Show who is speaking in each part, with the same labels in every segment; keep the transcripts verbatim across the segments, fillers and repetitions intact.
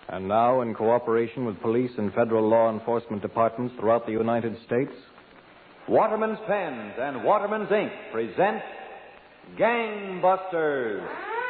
Speaker 1: And now, in cooperation with police and federal law enforcement departments throughout the United States,
Speaker 2: Waterman's Pens and Waterman's Ink present Gangbusters.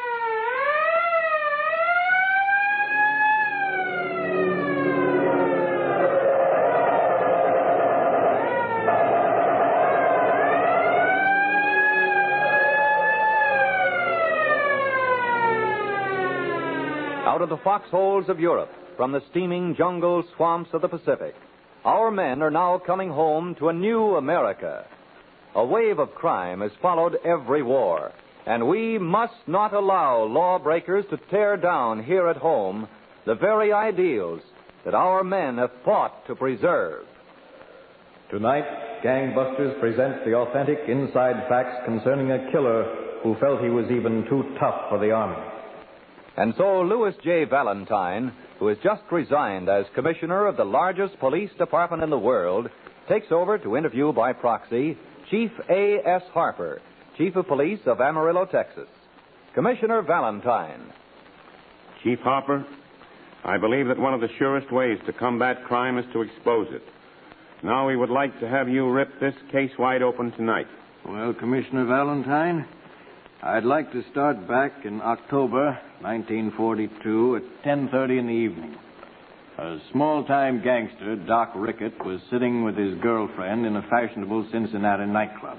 Speaker 2: Out of the foxholes of Europe, from the steaming jungle swamps of the Pacific, our men are now coming home to a new America. A wave of crime has followed every war, and we must not allow lawbreakers to tear down here at home the very ideals that our men have fought to preserve.
Speaker 1: Tonight, Gangbusters presents the authentic inside facts concerning a killer who felt he was even too tough for the Army.
Speaker 2: And so Louis J. Valentine, who has just resigned as commissioner of the largest police department in the world, takes over to interview by proxy Chief A S. Harper, Chief of Police of Amarillo, Texas. Commissioner Valentine.
Speaker 3: Chief Harper, I believe that one of the surest ways to combat crime is to expose it. Now we would like to have you rip this case wide open tonight.
Speaker 1: Well, Commissioner Valentine, I'd like to start back in October nineteen forty-two at ten thirty in the evening. A small-time gangster, Doc Rickett, was sitting with his girlfriend in a fashionable Cincinnati nightclub.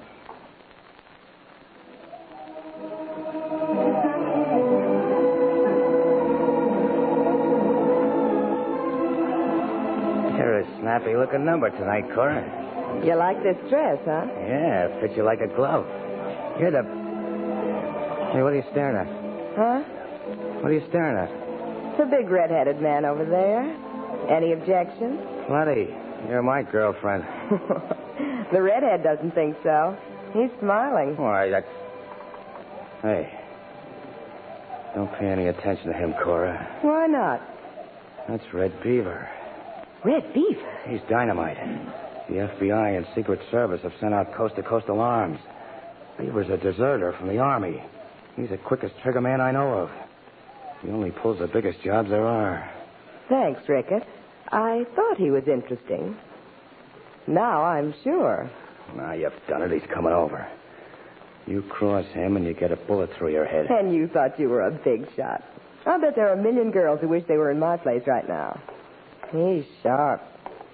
Speaker 4: You're a snappy-looking number tonight, Cora.
Speaker 5: You like this dress, huh?
Speaker 4: Yeah, it fits you like a glove. You're the... Hey, what are you staring at?
Speaker 5: Huh?
Speaker 4: What are you staring at?
Speaker 5: The big red-headed man over there. Any objections?
Speaker 4: Plenty. You're my girlfriend.
Speaker 5: The redhead doesn't think so. He's smiling.
Speaker 4: Why, that's... Hey. Don't pay any attention to him, Cora.
Speaker 5: Why not?
Speaker 4: That's Red Beaver.
Speaker 5: Red Beaver?
Speaker 4: He's dynamite. The F B I and Secret Service have sent out coast-to-coast alarms. Beaver's a deserter from the Army. He's the quickest trigger man I know of. He only pulls the biggest jobs there are.
Speaker 5: Thanks, Rickett. I thought he was interesting. Now I'm sure.
Speaker 4: Now you've done it. He's coming over. You cross him and you get a bullet through your head.
Speaker 5: And you thought you were a big shot. I'll bet there are a million girls who wish they were in my place right now. He's sharp.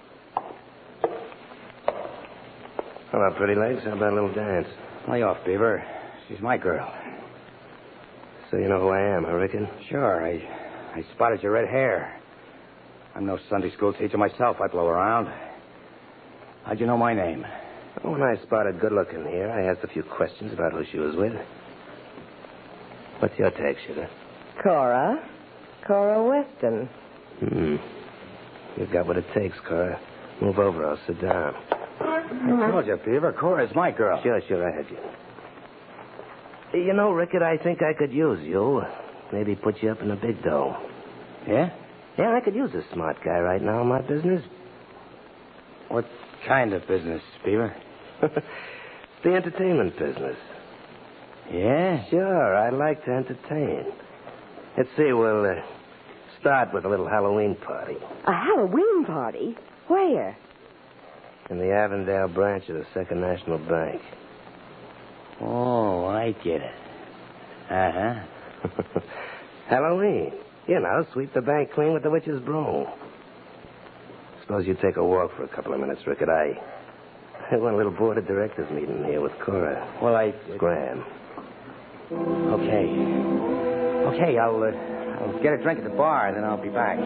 Speaker 4: Hello, pretty legs. How about a little dance? Lay off, Beaver. She's my girl.
Speaker 6: So you know who I am, huh, Rickett?
Speaker 4: Sure. I, I spotted your red hair. I'm no Sunday school teacher myself. I blow around. How'd you know my name?
Speaker 6: When I spotted good-looking here, I asked a few questions about who she was with. What's your take, Sugar?
Speaker 5: Cora. Cora Weston.
Speaker 6: Hmm. You've got what it takes, Cora. Move over. I'll sit down.
Speaker 4: I told you, Beaver. Cora's my girl.
Speaker 6: Sure, sure, I heard you. You know, Rickett, I think I could use you. Maybe put you up in a big dough.
Speaker 4: Yeah?
Speaker 6: Yeah, I could use a smart guy right now in my business.
Speaker 4: What kind of business, Beaver?
Speaker 6: The entertainment business.
Speaker 4: Yeah?
Speaker 6: Sure, I like to entertain. Let's see, we'll uh, start with a little Halloween party.
Speaker 5: A Halloween party? Where?
Speaker 6: In the Avondale branch of the Second National Bank.
Speaker 4: Oh, I get it. Uh-huh.
Speaker 6: Halloween. You know, sweep the bank clean with the witch's broom. Suppose you take a walk for a couple of minutes, Rickett. I, I want a little board of directors meeting here with Cora.
Speaker 4: Well, I...
Speaker 6: Scram.
Speaker 4: Okay. Okay, I'll, uh, I'll get a drink at the bar, then I'll be back.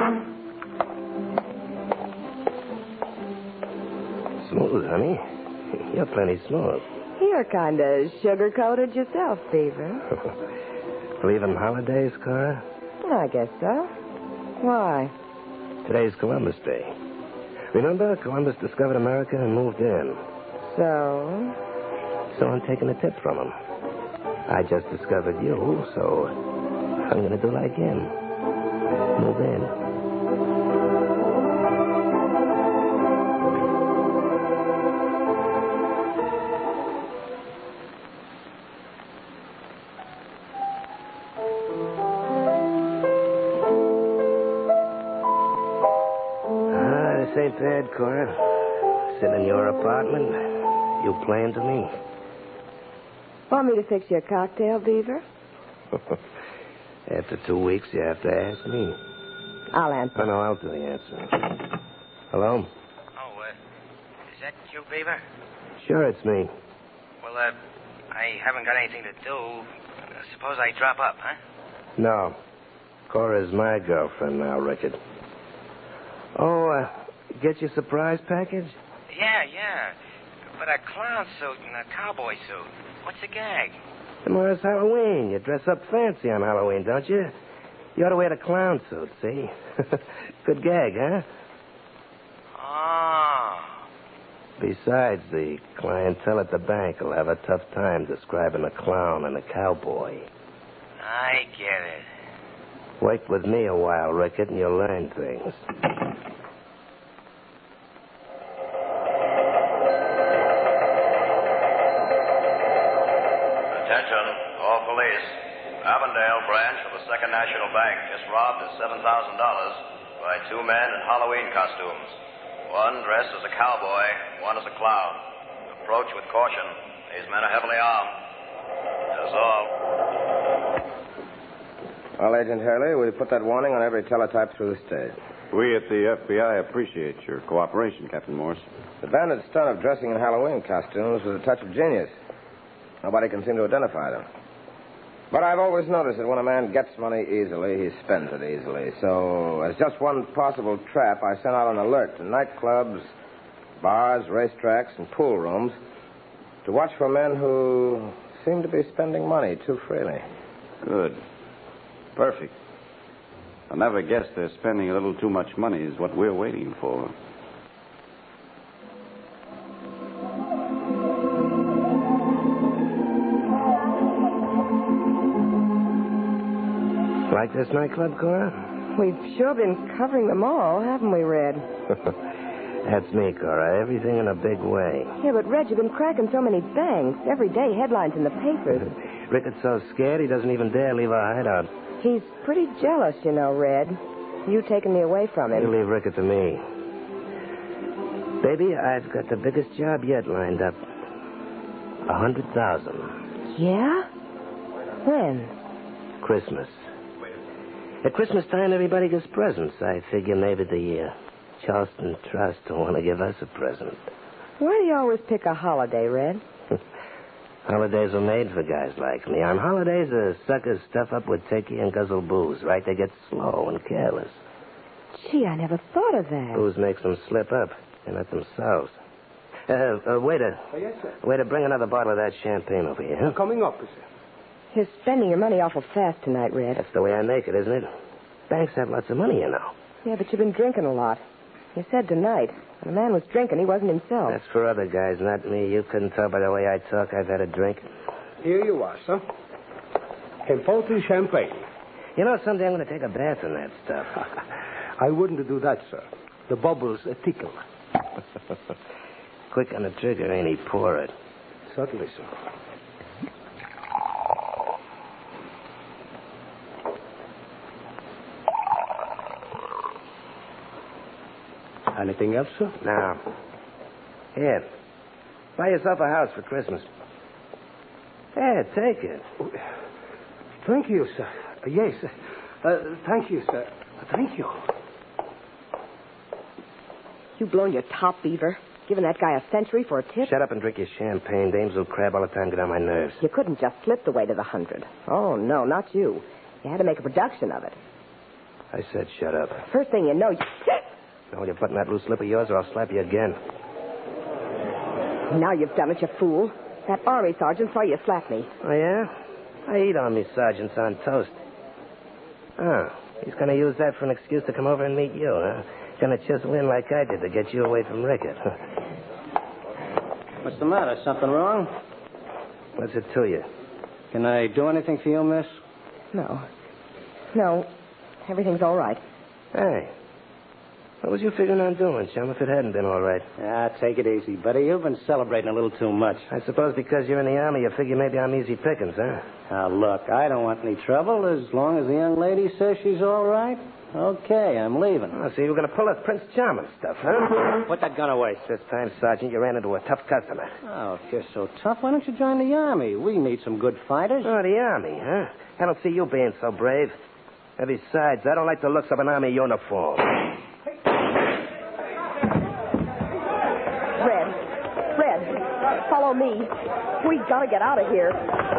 Speaker 6: Smooth, honey. You're plenty smooth.
Speaker 5: You're kind of sugar-coated yourself, Beaver.
Speaker 6: Believe in holidays, Cora?
Speaker 5: I guess so. Why?
Speaker 6: Today's Columbus Day. Remember, Columbus discovered America and moved in.
Speaker 5: So?
Speaker 6: So I'm taking a tip from him. I just discovered you, so I'm going to do like him. Move in. ain't bad, Cora. Sitting in your apartment, you playing to me.
Speaker 5: Want me to fix you a cocktail, Beaver?
Speaker 6: After two weeks, you have to ask me.
Speaker 5: I'll answer.
Speaker 6: Oh, no, I'll do the answering. Hello?
Speaker 7: Oh, uh, is that you, Beaver?
Speaker 6: Sure, it's me.
Speaker 7: Well, uh, I haven't got anything to do. Uh, suppose I drop up, huh?
Speaker 6: No. Cora's my girlfriend now, Rickard. Oh, uh, get your surprise package?
Speaker 7: Yeah, yeah. But a clown suit and a cowboy suit. What's the gag?
Speaker 6: Tomorrow's Halloween. You dress up fancy on Halloween, don't you? You ought to wear the clown suit, see? Good gag, huh?
Speaker 7: Oh.
Speaker 6: Besides, the clientele at the bank will have a tough time describing a clown and a cowboy.
Speaker 7: I get it.
Speaker 6: Work with me a while, Rickard, and you'll learn things.
Speaker 8: Attention, all police. Avondale branch of the Second National Bank just robbed of seven thousand dollars by two men in Halloween costumes. One dressed as a cowboy, one as a clown. Approach with caution. These men are heavily armed. That's all.
Speaker 4: Well, Agent Hurley, we put that warning on every teletype through the state.
Speaker 3: We at the F B I appreciate your cooperation, Captain Morse.
Speaker 4: The bandit stunt of dressing in Halloween costumes was a touch of genius. Nobody can seem to identify them. But I've always noticed that when a man gets money easily, he spends it easily. So, as just one possible trap, I sent out an alert to nightclubs, bars, racetracks, and pool rooms to watch for men who seem to be spending money too freely.
Speaker 3: Good. Perfect. I never guessed they're spending a little too much money is what we're waiting for.
Speaker 6: Like this nightclub, Cora?
Speaker 5: We've sure been covering them all, haven't we, Red?
Speaker 6: That's me, Cora. Everything in a big way.
Speaker 5: Yeah, but, Red, you've been cracking so many banks. Every day, headlines in the papers.
Speaker 6: Rickard's so scared he doesn't even dare leave our hideout.
Speaker 5: He's pretty jealous, you know, Red. You taking me away from him.
Speaker 6: You leave Rickard to me. Baby, I've got the biggest job yet lined up. A hundred thousand.
Speaker 5: Yeah? When?
Speaker 6: Christmas. At Christmas time, everybody gets presents. I figure maybe the uh, Charleston Trust will want to give us a present.
Speaker 5: Why do you always pick a holiday, Red?
Speaker 6: Holidays are made for guys like me. On holidays, the suckers stuff up with turkey and guzzle booze, right? They get slow and careless.
Speaker 5: Gee, I never thought of that.
Speaker 6: Booze makes them slip up, and not themselves. Uh, uh, waiter.
Speaker 9: Oh, yes, sir.
Speaker 6: Waiter, bring another bottle of that champagne over here. Huh?
Speaker 9: Coming up, sir.
Speaker 5: You're spending your money awful fast tonight, Red.
Speaker 6: That's the way I make it, isn't it? Banks have lots of money, you know.
Speaker 5: Yeah, but you've been drinking a lot. You said tonight, when a man was drinking, he wasn't himself.
Speaker 6: That's for other guys, not me. You couldn't tell by the way I talk I've had a drink.
Speaker 9: Here you are, sir. Important champagne.
Speaker 6: You know, someday I'm going to take a bath in that stuff.
Speaker 9: I wouldn't do that, sir. The bubbles uh, tickle.
Speaker 6: Quick on the trigger, ain't he? Pour it.
Speaker 9: Certainly, sir. Anything else, sir?
Speaker 6: No. Here. Buy yourself a house for Christmas. Here, take it.
Speaker 9: Oh, thank you, sir. Uh, yes. Uh, thank you, sir. Thank you.
Speaker 5: You blown your top, Beaver. Giving that guy a century for a tip?
Speaker 6: Shut up and drink your champagne. Dames will crab all the time, get on my nerves.
Speaker 5: You couldn't just slip the way to the hundred. Oh, no, not you. You had to make a production of it.
Speaker 6: I said shut up.
Speaker 5: First thing you know, you...
Speaker 6: Now, will you button that loose lip of yours or I'll slap you again?
Speaker 5: Now you've done it, you fool. That army sergeant saw you slap me.
Speaker 6: Oh, yeah? I eat army sergeants on toast. Oh, he's going to use that for an excuse to come over and meet you, huh? Going to chisel in like I did to get you away from Rickard.
Speaker 10: What's the matter? Something wrong?
Speaker 6: What's it to you?
Speaker 10: Can I do anything for you, miss?
Speaker 5: No. No. Everything's all right.
Speaker 6: Hey. What was you figuring on doing, chum, if it hadn't been all right?
Speaker 10: Ah, take it easy, buddy. You've been celebrating a little too much.
Speaker 6: I suppose because you're in the Army, you figure maybe I'm easy pickings, huh?
Speaker 10: Now, look, I don't want any trouble as long as the young lady says she's all right. Okay, I'm leaving.
Speaker 6: Oh, so you were going to pull us Prince Charming stuff, huh?
Speaker 10: Put that gun away.
Speaker 6: This time, Sergeant, you ran into a tough customer.
Speaker 10: Oh, if you're so tough, why don't you join the Army? We need some good fighters.
Speaker 6: Oh, the Army, huh? I don't see you being so brave. And besides, I don't like the looks of an Army uniform.
Speaker 5: Red. Red, follow me. We've got to get out of here.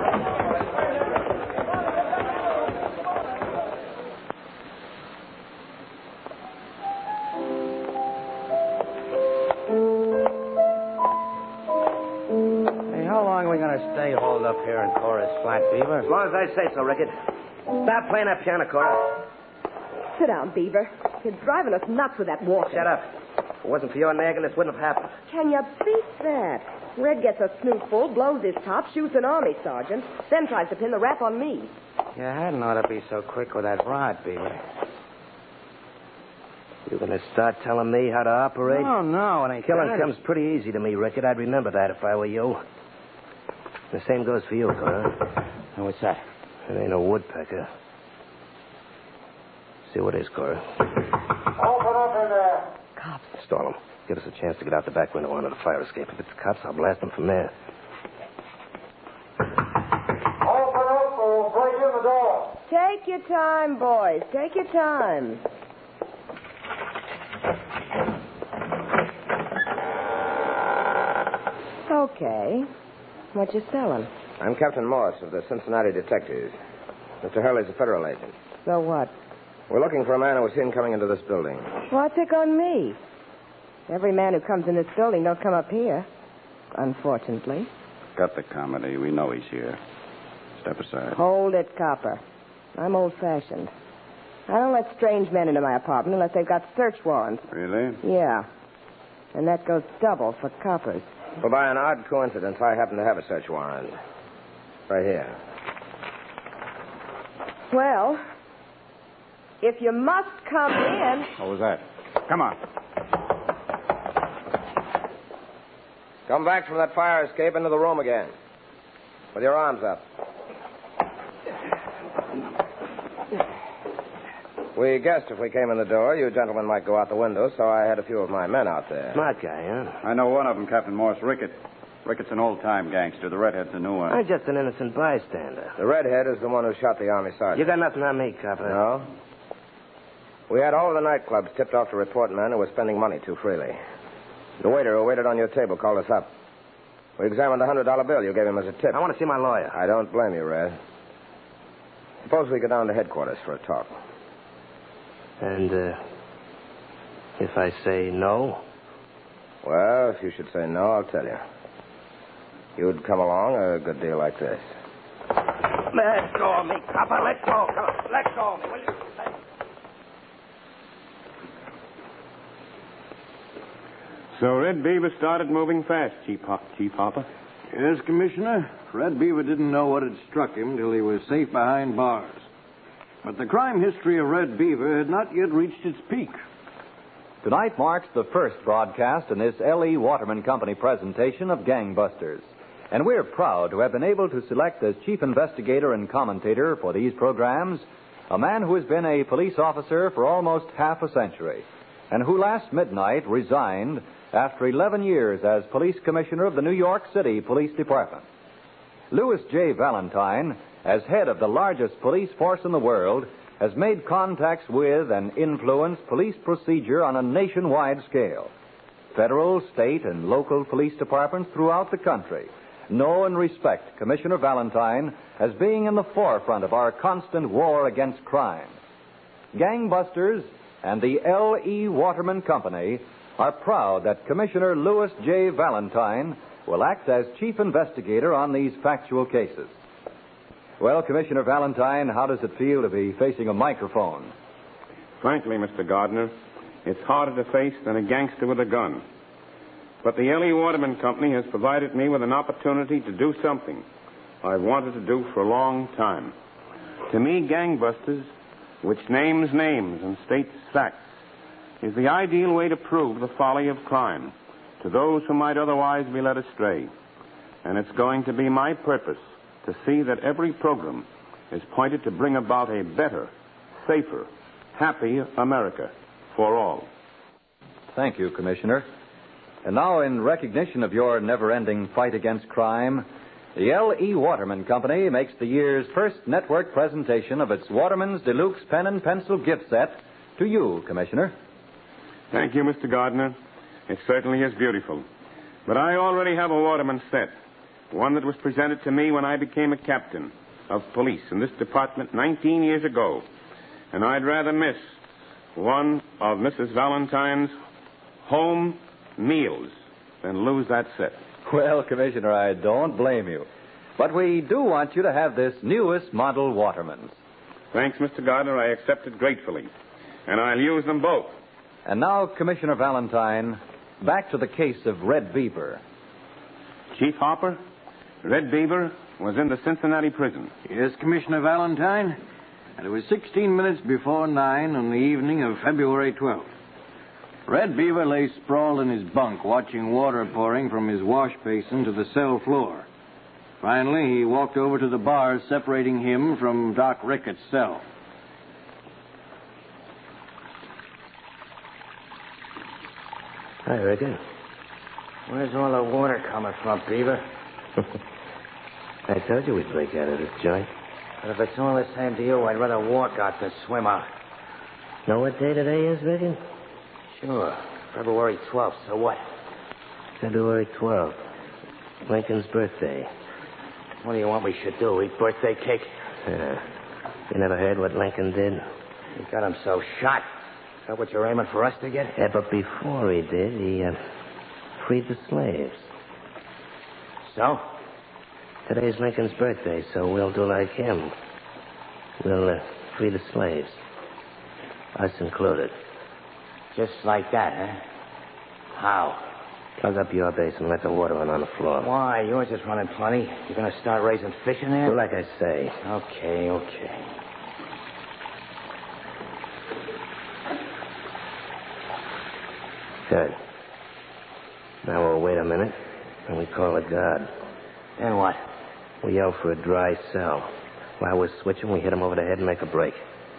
Speaker 10: How long are we going to stay holed up here in Cora's Flat, Beaver?
Speaker 6: As long as I say so, Rickett. Stop playing that piano, Cora.
Speaker 5: Sit down, Beaver. You're driving us nuts with that walk.
Speaker 6: Shut up. If it wasn't for your nagging, this wouldn't have happened.
Speaker 5: Can you beat that? Red gets a snootful, blows his top, shoots an army sergeant, then tries to pin the rap on me.
Speaker 10: You hadn't ought to be so quick with that rod, Beaver.
Speaker 6: You going to start telling me how to operate?
Speaker 10: No, no, it ain't
Speaker 6: Killing
Speaker 10: that.
Speaker 6: comes pretty easy to me, Rickett. I'd remember that if I were you. The same goes for you, Cora.
Speaker 10: And what's that?
Speaker 6: It ain't a woodpecker. See what it is, Cora.
Speaker 9: Open up in there.
Speaker 5: Cops.
Speaker 6: Stall them. Give us a chance to get out the back window onto the fire escape. If it's cops, I'll blast them from there.
Speaker 9: Open up or we'll break in the door.
Speaker 5: Take your time, boys. Take your time. Okay. What you selling?
Speaker 11: I'm Captain Morse of the Cincinnati Detectives. Mister Hurley's a federal agent.
Speaker 5: So what?
Speaker 11: We're looking for a man who was seen coming into this building.
Speaker 5: Why pick on me? Every man who comes in this building don't come up here. Unfortunately.
Speaker 3: Cut the comedy. We know he's here. Step aside.
Speaker 5: Hold it, copper. I'm old-fashioned. I don't let strange men into my apartment unless they've got search warrants.
Speaker 3: Really?
Speaker 5: Yeah. And that goes double for coppers.
Speaker 11: Well, by an odd coincidence, I happen to have a search warrant. Right here.
Speaker 5: Well, if you must come in...
Speaker 3: What was that? Come on.
Speaker 11: Come back from that fire escape into the room again. With your arms up. We guessed if we came in the door, you gentlemen might go out the window, so I had a few of my men out there.
Speaker 6: Smart guy, huh?
Speaker 3: I know one of them, Captain Morse, Rickett. Ricketts an old-time gangster. The redhead's a new one.
Speaker 6: I'm just an innocent bystander.
Speaker 11: The redhead is the one who shot the army sergeant.
Speaker 6: You got nothing on me, copper.
Speaker 11: No? We had all of the nightclubs tipped off to report men who were spending money too freely. The waiter who waited on your table called us up. We examined the one hundred dollar bill you gave him as a tip.
Speaker 6: I want to see my lawyer.
Speaker 11: I don't blame you, Red. Suppose we go down to headquarters for a talk.
Speaker 6: And, uh, if I say no?
Speaker 11: Well, if you should say no, I'll tell you. You'd come along a good deal like this.
Speaker 6: Let go of me, copper. Let go. Come on. Let go of me, will you? Let...
Speaker 3: So Red Beaver started moving fast, Chief, Hop- Chief Hopper.
Speaker 1: Yes, Commissioner. Red Beaver didn't know what had struck him till he was safe behind bars. But the crime history of Red Beaver had not yet reached its peak.
Speaker 2: Tonight marks the first broadcast in this L E. Waterman Company presentation of Gangbusters. And we're proud to have been able to select as chief investigator and commentator for these programs a man who has been a police officer for almost half a century and who last midnight resigned after eleven years as police commissioner of the New York City Police Department. Louis J. Valentine, as head of the largest police force in the world, has made contacts with and influenced police procedure on a nationwide scale. Federal, state, and local police departments throughout the country know and respect Commissioner Valentine as being in the forefront of our constant war against crime. Gangbusters and the L E. Waterman Company are proud that Commissioner Louis J. Valentine will act as chief investigator on these factual cases. Well, Commissioner Valentine, how does it feel to be facing a microphone?
Speaker 3: Frankly, Mister Gardner, it's harder to face than a gangster with a gun. But the L E. Waterman Company has provided me with an opportunity to do something I've wanted to do for a long time. To me, Gangbusters, which names names and states facts, is the ideal way to prove the folly of crime to those who might otherwise be led astray. And it's going to be my purpose to see that every program is pointed to bring about a better, safer, happy America for all.
Speaker 2: Thank you, Commissioner. And now, in recognition of your never-ending fight against crime, the L E. Waterman Company makes the year's first network presentation of its Waterman's Deluxe Pen and Pencil gift set to you, Commissioner.
Speaker 3: Thank you, Mister Gardner. It certainly is beautiful. But I already have a Waterman set, one that was presented to me when I became a captain of police in this department nineteen years ago. And I'd rather miss one of Missus Valentine's home meals than lose that set.
Speaker 2: Well, Commissioner, I don't blame you. But we do want you to have this newest model Waterman's.
Speaker 3: Thanks, Mister Gardner. I accept it gratefully. And I'll use them both.
Speaker 2: And now, Commissioner Valentine, back to the case of Red Beaver.
Speaker 3: Chief Hopper, Red Beaver was in the Cincinnati prison.
Speaker 1: Yes, Commissioner Valentine. And it was sixteen minutes before nine on the evening of February twelfth. Red Beaver lay sprawled in his bunk, watching water pouring from his wash basin to the cell floor. Finally, he walked over to the bars separating him from Doc Ricketts' cell.
Speaker 4: Hi, Rickett. Where's all the water coming from, Beaver? I told you we'd break out of this joint. But if it's all the same to you, I'd rather walk out than swim out. Know what day today is, Rickett? Sure. February twelfth, so what? February twelfth. Lincoln's birthday. What do you want we should do? Eat birthday cake? Yeah. You never heard what Lincoln did? He got himself shot. Is that what you're aiming for us to get? Yeah, but before he did, he uh, freed the slaves. So? Today's Lincoln's birthday, so we'll do like him. We'll uh, free the slaves. Us included. Just like that, huh? How? Plug up your base and let the water run on the floor. Why? Yours is running plenty. You're going to start raising fish in there? Well, like I say. Okay, okay. Good. Now we'll wait a minute, and we call a guard. Then what? We yell for a dry cell. While we're switching, we hit him over the head and make a break.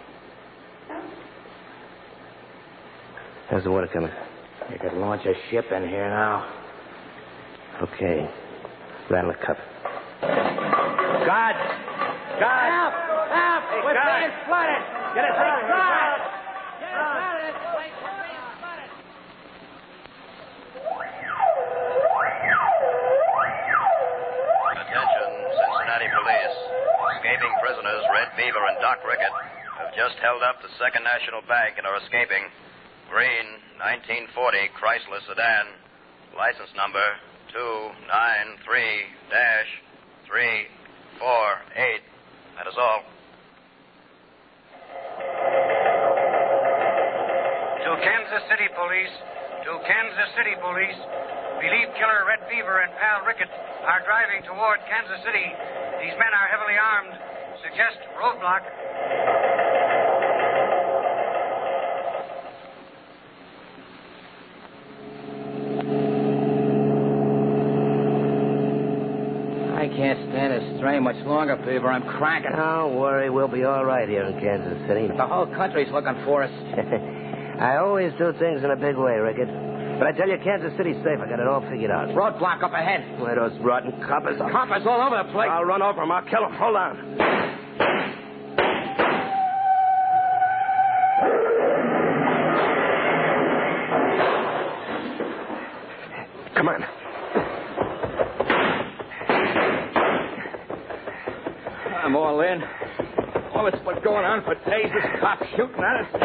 Speaker 4: How's the water coming? You could launch a ship in here now. Okay. Rattle a cup.
Speaker 11: God! God!
Speaker 12: Help! Help!
Speaker 11: Hey,
Speaker 12: We're
Speaker 11: God.
Speaker 12: being flooded!
Speaker 11: Get us out of here!
Speaker 12: God! Get us out of this place! We're being flooded!
Speaker 8: Attention, Cincinnati police. Escaping prisoners Red Beaver and Doc Rickett have just held up the Second National Bank and are escaping. Green, nineteen forty Chrysler sedan, license number two nine three three four eight. That is all.
Speaker 13: To Kansas City Police, to Kansas City Police, believe killer Red Beaver and pal Rickett are driving toward Kansas City. These men are heavily armed. Suggest roadblock.
Speaker 4: I can't stand this strain much longer, Beaver. I'm cranking. Don't worry. We'll be all right here in Kansas City. The whole country's looking for us. I always do things in a big way, Rickett. But I tell you, Kansas City's safe. I got it all figured out. Roadblock up ahead. Where those rotten coppers? Coppers all over the place. I'll run over them. I'll kill them. Hold on. Come on. I'm all in. All this has been going on for days. This cop shooting at us.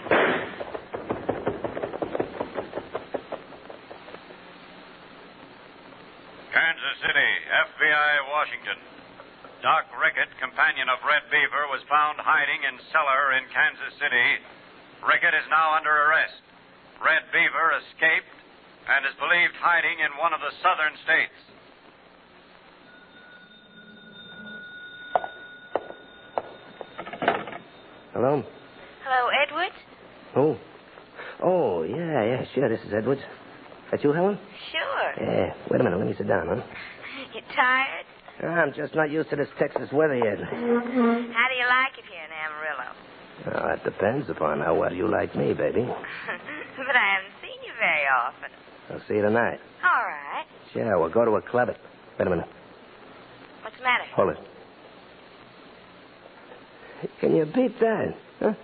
Speaker 14: Kansas City, F B I, Washington. Doc Rickett, companion of Red Beaver, was found hiding in cellar in Kansas City. Rickett is now under arrest. Red Beaver escaped and is believed hiding in one of the southern states.
Speaker 4: Hello?
Speaker 15: Hello, Edward?
Speaker 4: Who?
Speaker 6: Oh, yeah, yeah, sure. This is Edwards. That you, Helen?
Speaker 15: Sure.
Speaker 6: Yeah. Wait a minute. Let me sit down, huh?
Speaker 15: You tired?
Speaker 6: I'm just not used to this Texas weather yet.
Speaker 15: How do you like it here in Amarillo?
Speaker 6: Oh, that depends upon how well you like me, baby.
Speaker 15: But I haven't seen you very often.
Speaker 6: I'll see you tonight.
Speaker 15: All right.
Speaker 6: Sure, we'll go to a club. At... Wait a minute.
Speaker 15: What's the matter?
Speaker 6: Hold it. Can you beat that? Huh?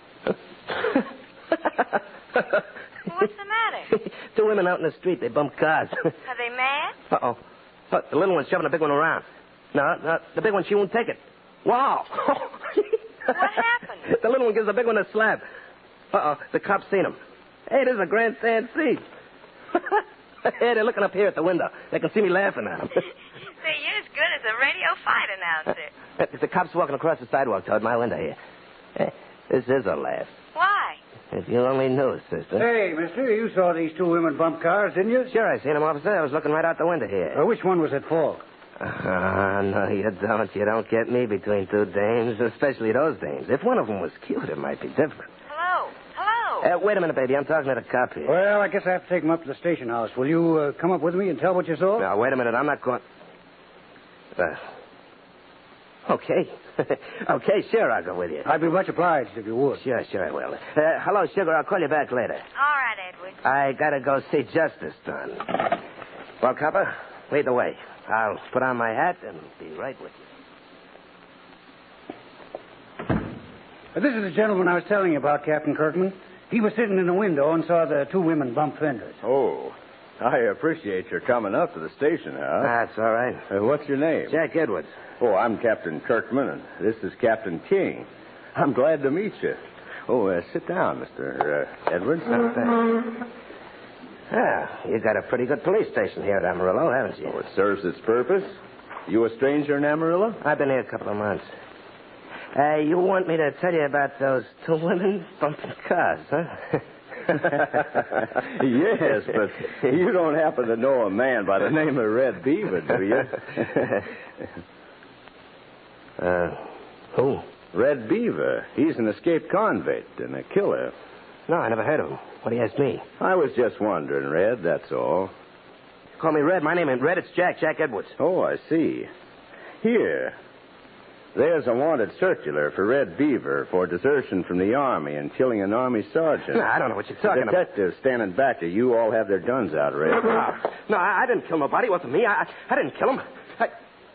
Speaker 15: What's the matter?
Speaker 6: Two women out in the street. They bump cars.
Speaker 15: Are they mad?
Speaker 6: Uh-oh. Look, the little one's shoving the big one around. No, no, the big one, she won't take it. Wow.
Speaker 15: What happened?
Speaker 6: The little one gives the big one a slap. Uh-oh, the cops seen him. Hey, this is a grandstand seat. Hey, they're looking up here at the window. They can see me laughing at them.
Speaker 15: Say, you're as good as a radio fight announcer.
Speaker 6: Uh, the cop's walking across the sidewalk toward my window here. Hey, this is a laugh.
Speaker 15: Why?
Speaker 6: If you only knew, sister.
Speaker 10: Hey, mister, you saw these two women bump cars, didn't you?
Speaker 6: Sure, I seen them, officer. I was looking right out the window here.
Speaker 10: Uh, which one was at fault?
Speaker 6: Ah, uh, no, you don't. You don't get me between two dames, especially those dames. If one of them was cute, it might be different.
Speaker 15: Hello? Hello?
Speaker 6: Uh, wait a minute, baby. I'm talking to the cop here.
Speaker 10: Well, I guess I have to take him up to the station house. Will you uh, come up with me and tell what you saw?
Speaker 6: Now, wait a minute. I'm not going... Uh, okay. Okay, sure, I'll go with you.
Speaker 10: I'd be much obliged if you would.
Speaker 6: Sure, sure, I will. Uh, hello, Sugar. I'll call you back later.
Speaker 15: All right, Edward.
Speaker 6: I gotta go see Justice done. Well, copper, lead the way. I'll put on my hat and be right with you.
Speaker 10: Uh, this is the gentleman I was telling you about, Captain Kirkman. He was sitting in the window and saw the two women bump fenders.
Speaker 16: Oh, I appreciate your coming up to the station, huh?
Speaker 6: That's all right.
Speaker 16: Uh, what's your name?
Speaker 6: Jack Edwards.
Speaker 16: Oh, I'm Captain Kirkman, and this is Captain King. I'm glad to meet you. Oh, uh, sit down, Mister Uh, Edwards.
Speaker 6: Oh, thanks. Ah, you got a pretty good police station here at Amarillo, haven't you?
Speaker 16: Oh, it serves its purpose. You a stranger in Amarillo?
Speaker 6: I've been here a couple of months. Uh, you want me to tell you about those two women bumping cars, huh?
Speaker 16: Yes, but you don't happen to know a man by the name of Red Beaver, do you?
Speaker 6: uh, who?
Speaker 16: Red Beaver. He's an escaped convict and a killer.
Speaker 6: No, I never heard of him. What do you ask me?
Speaker 16: I was just wondering, Red, that's all.
Speaker 6: Call me Red. My name ain't Red. It's Jack. Jack Edwards.
Speaker 16: Oh, I see. Here. There's a wanted circular for Red Beaver for desertion from the Army and killing an Army sergeant.
Speaker 6: No, I don't know what you're talking
Speaker 16: the detectives
Speaker 6: about.
Speaker 16: standing back to you all have their guns out, Red.
Speaker 6: No, no I, I didn't kill nobody. It wasn't me. I, I didn't kill him. I...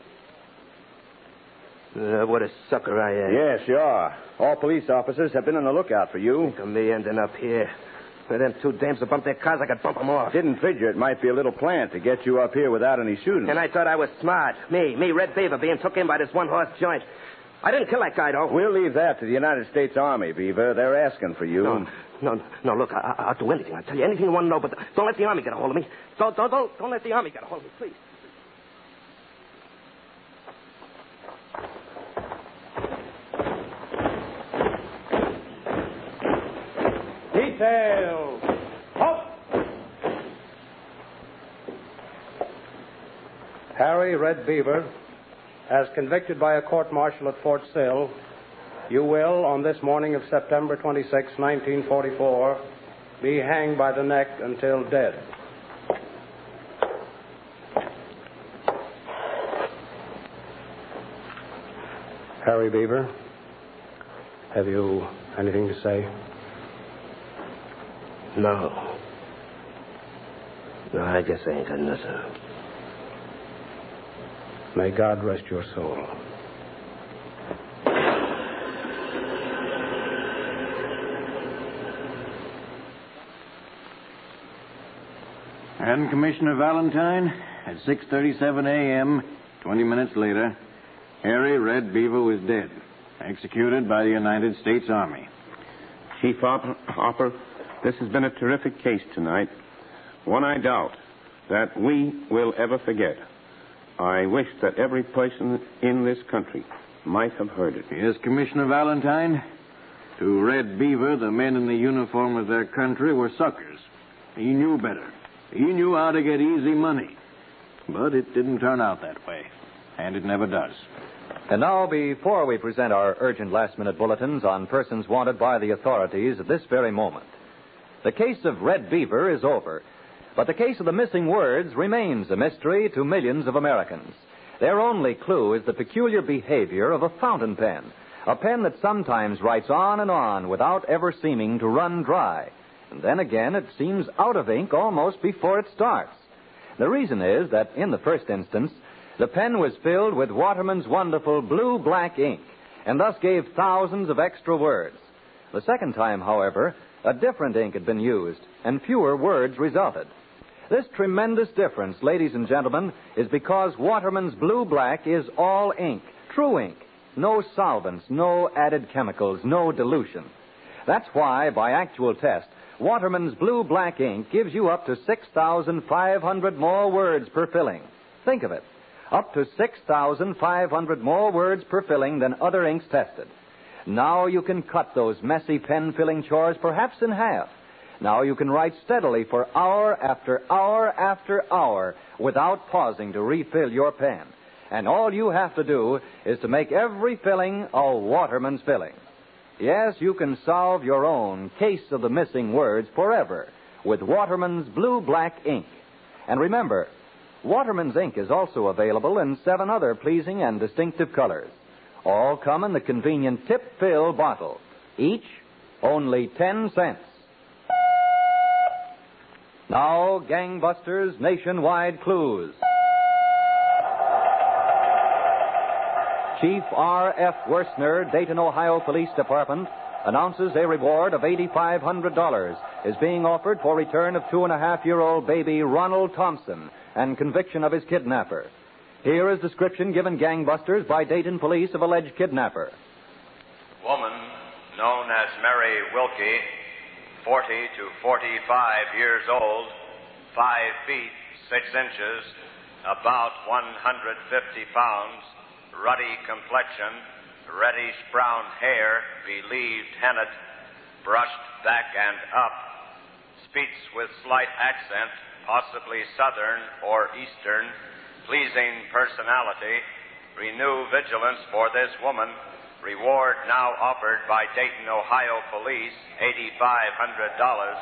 Speaker 6: Uh, what a sucker I am.
Speaker 16: Yes, you are. All police officers have been on the lookout for you.
Speaker 6: Think of me ending up here. For them two dames to bump their cars, I could bump them off.
Speaker 16: Didn't figure it might be a little plant to get you up here without any shooting.
Speaker 6: And I thought I was smart. Me, me, Red Beaver, being took in by this one-horse joint. I didn't kill that guy, though.
Speaker 16: We'll leave that to the United States Army, Beaver. They're asking for you.
Speaker 6: No, no, no, look, I, I'll do anything. I'll tell you anything you want to know, but don't let the Army get a hold of me. Don't, don't, don't, don't let the Army get a hold of me, please.
Speaker 9: Detail. Up. Harry Red Beaver, as convicted by a court-martial at Fort Sill, you will, on this morning of September twenty-sixth, nineteen forty-four, be hanged by the neck until dead. Harry Beaver, have you anything to say?
Speaker 6: No. No, I guess I ain't got nothing.
Speaker 9: May God rest your soul.
Speaker 1: And Commissioner Valentine, at six thirty-seven a.m., twenty minutes later, Harry Red Beaver was dead, executed by the United States Army.
Speaker 3: Chief Hopper, this has been a terrific case tonight. One I doubt that we will ever forget. I wish that every person in this country might have heard it.
Speaker 1: Yes, Commissioner Valentine. To Red Beaver, the men in the uniform of their country were suckers. He knew better. He knew how to get easy money. But it didn't turn out that way. And it never does.
Speaker 2: And now, before we present our urgent last-minute bulletins on persons wanted by the authorities at this very moment, The case of Red Beaver is over, but the case of the missing words remains a mystery to millions of Americans. Their only clue is the peculiar behavior of a fountain pen, a pen that sometimes writes on and on without ever seeming to run dry. And then again, it seems out of ink almost before it starts. The reason is that, in the first instance, the pen was filled with Waterman's wonderful blue-black ink, and thus gave thousands of extra words. The second time, however, a different ink had been used, and fewer words resulted. This tremendous difference, ladies and gentlemen, is because Waterman's blue-black is all ink, true ink, no solvents, no added chemicals, no dilution. That's why, by actual test, Waterman's blue-black ink gives you up to six thousand five hundred more words per filling. Think of it. Up to six thousand five hundred more words per filling than other inks tested. Now you can cut those messy pen-filling chores perhaps in half. Now you can write steadily for hour after hour after hour without pausing to refill your pen. And all you have to do is to make every filling a Waterman's filling. Yes, you can solve your own case of the missing words forever with Waterman's blue-black ink. And remember, Waterman's ink is also available in seven other pleasing and distinctive colors. All come in the convenient tip-fill bottle, each only ten cents. Now, Gangbusters Nationwide Clues. Chief R F Worsner, Dayton, Ohio Police Department, announces a reward of eight thousand five hundred dollars is being offered for return of two-and-a-half-year-old baby Ronald Thompson and conviction of his kidnapper. Here is description given Gangbusters by Dayton police of alleged kidnapper.
Speaker 8: Woman known as Mary Wilkie, forty to forty-five years old, five feet, six inches, about one hundred fifty pounds, ruddy complexion, reddish-brown hair, believed hennet, brushed back and up, speaks with slight accent, possibly southern or eastern, pleasing personality, renew vigilance for this woman, reward now offered by Dayton, Ohio Police, eight thousand five hundred dollars.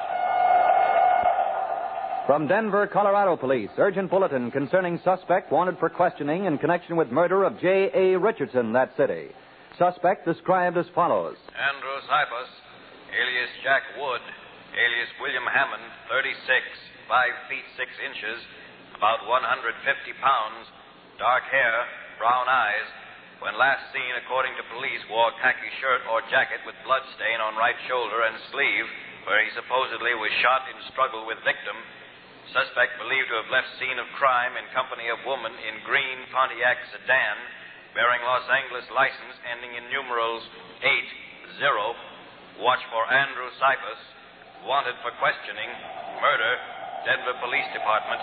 Speaker 2: From Denver, Colorado Police, urgent bulletin concerning suspect wanted for questioning in connection with murder of J A. Richardson, that city. Suspect described as follows.
Speaker 17: Andrew Cyphus, alias Jack Wood, alias William Hammond, thirty-six, five feet, six inches, about one hundred fifty pounds, dark hair, brown eyes. When last seen, according to police, wore khaki shirt or jacket with blood stain on right shoulder and sleeve, where he supposedly was shot in struggle with victim. Suspect believed to have left scene of crime in company of woman in green Pontiac sedan, bearing Los Angeles license ending in numerals eight zero. Watch for Andrew Cyphus. Wanted for questioning. Murder. Denver Police Department.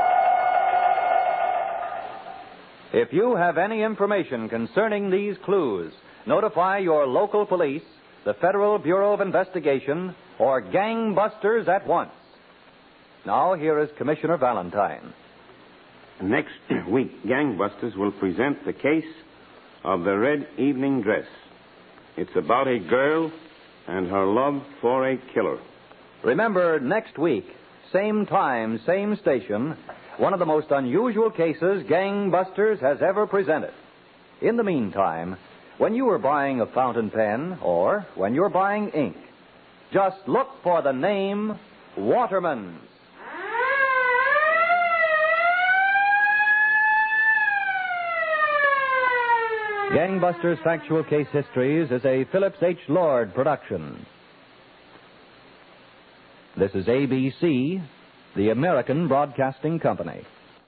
Speaker 2: If you have any information concerning these clues, notify your local police, the Federal Bureau of Investigation, or Gangbusters at once. Now, here is Commissioner Valentine.
Speaker 3: Next week, Gangbusters will present the case of the red evening dress. It's about a girl and her love for a killer.
Speaker 2: Remember, next week, same time, same station, one of the most unusual cases Gangbusters has ever presented. In the meantime, when you are buying a fountain pen or when you're buying ink, just look for the name Waterman's. Gangbusters Factual Case Histories is a Phillips H. Lord production. This is A B C, the American Broadcasting Company.